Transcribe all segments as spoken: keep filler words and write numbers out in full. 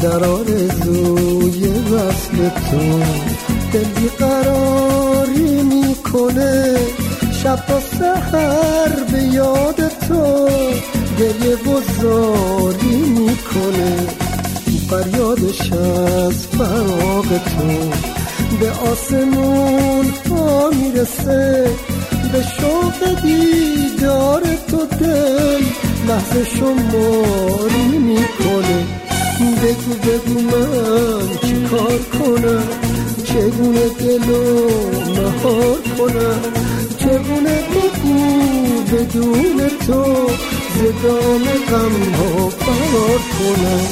در آرزوی وصل تو دل بیقراری میکنه، شب تا سحر به یاد تو گریه و زاری میکنه. فریادش از فراق تو به آسمون ها میرسه، به شوق دیدار تو دل لحظه شماری میکنه. بگو بگو من چی کار کنم، چگونه دلو مهار کنم، چگونه بگو بدون تو زدام غم ها فرار کنم.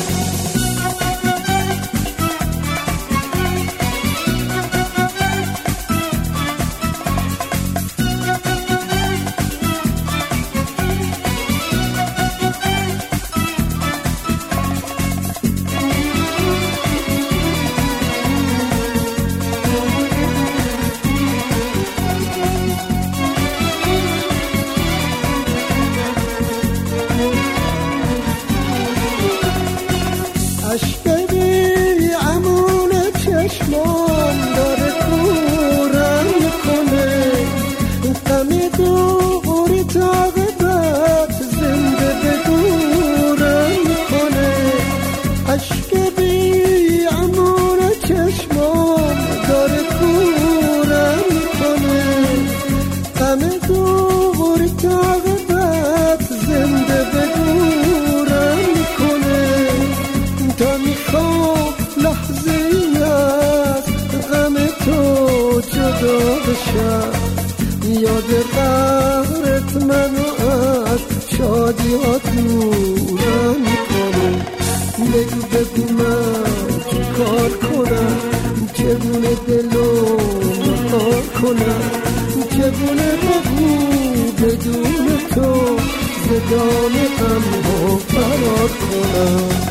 یاد قهرت منو از شادیات دورم میکنه. بگو بگو من چی کار کنم، چگونه دلو مهار کنم، چگونه بگو بدون تو زدام غم ها فرار کنم.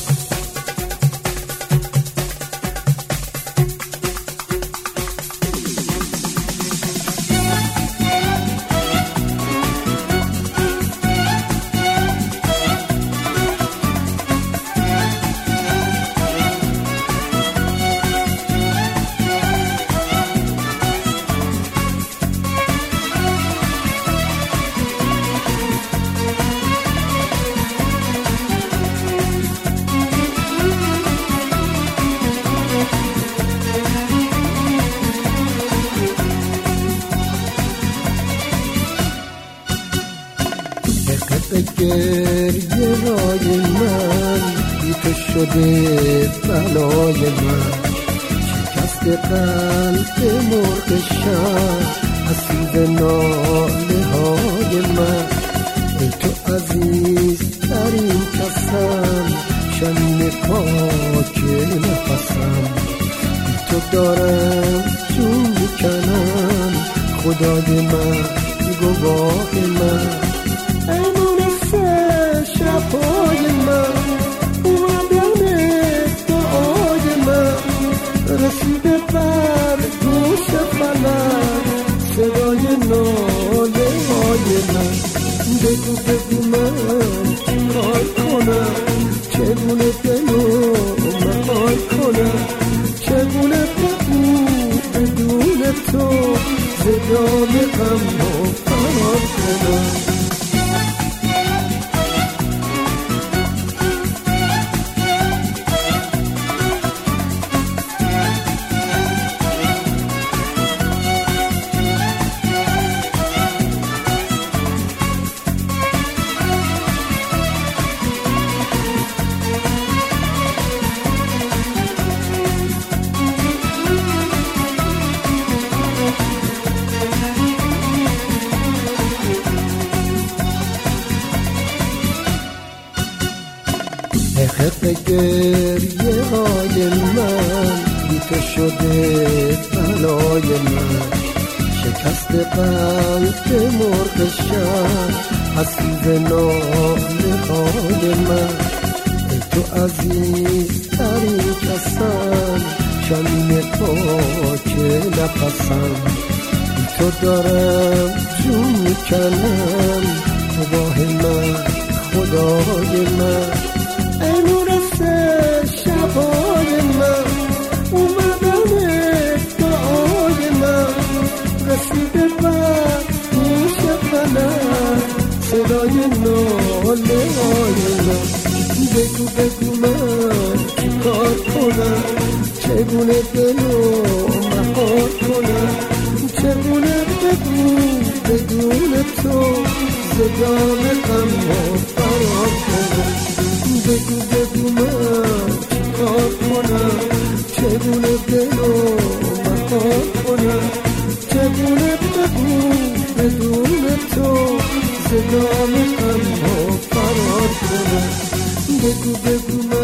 گریه رای من بی تو شده بلای من، شکست قلب مرغ شب اسیر ناله های من. ای تو عزیز ترین کسم، شمیم پاک نفسم، بی تو دارم جون میکنم، خدای من گواه من. شبای من اومدن دعای من، رسیده بر گوش فلک صدای ناله های من. بگو بگو من چی کار کنم، چگونه دلو مهار کنم، چگونه بگو بدون تو زدام غم ها فرار کنم. حق گریه های من بی تو شده بلای من، شکست قلب مرغ شب اسیر ناله های من. ای تو عزیز ترین کسم، شمیم پاک نفسم، بی تو دارم جون میکنم، گواه من خدای من. ای نور سه بگو بگو من چیکار کنم، چگونه دلو مهار کنم، چگونه بگو بدون تو زدام غم ها فرار کنم. بگو بگو من چیکار کنم، چگونه دلو مهار کنم، چگونه بگو بدون تو زدام غم ها فرار کنم. بگو بگو من